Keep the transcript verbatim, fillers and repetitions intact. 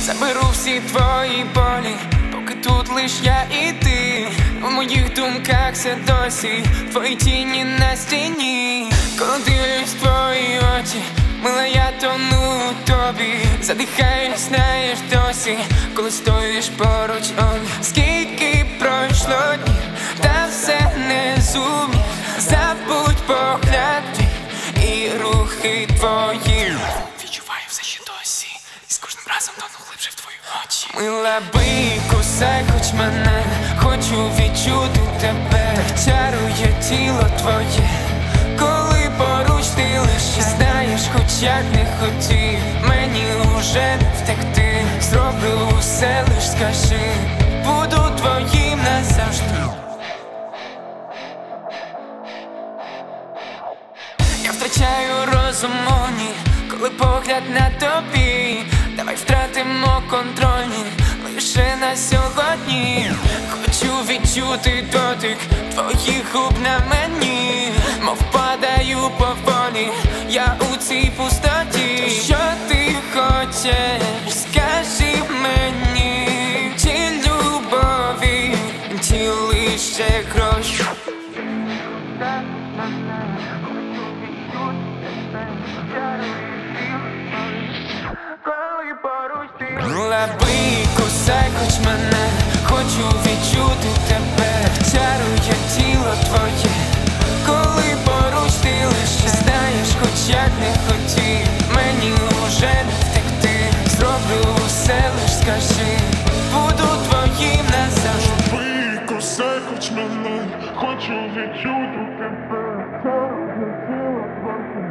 Заберу всі твої болі, поки тут лиш я і ти. У моїх думках все досі твої тіні на стіні. Коли дивлюсь в твої очі, мила, я тону у тобі. Задихаюсь, знаєш досі, коли стоїш поруч. Он скільки пройшло днів, та все не зумів. Забудь погляд твій і рухи твої. Відчуваю все ще досі, і з кожним разом тону глибше в твої очі. Мила, бий, кусай хоч мене, хочу відчути тебе. Так чарує тіло твоє, коли поруч ти лише. Знаєш, хоч як не хотів, мені уже не втекти. Зроблю усе, лиш скажи, буду твоїм назавжди. Я втрачаю розум у ній, коли погляд на тобі. Давай втратимо контроль лише на сьогодні. Хочу відчути дотик твоїх губ на мені, мов падаю поволі я у цій пустоті. То що ти хочеш, скажи мені, чи любові, чи лише гроші? Мила, бий, кусай хоч мене, хочу відчути тебе. Так чарує тіло твоє, коли поруч ти лише. Знаєш, хоч як не хотів, мені уже не втекти. Зроблю усе, лиш скажи, буду твоїм назавжди. Бий, кусай хоч мене, хочу відчути тебе. Чарує тіло твоє.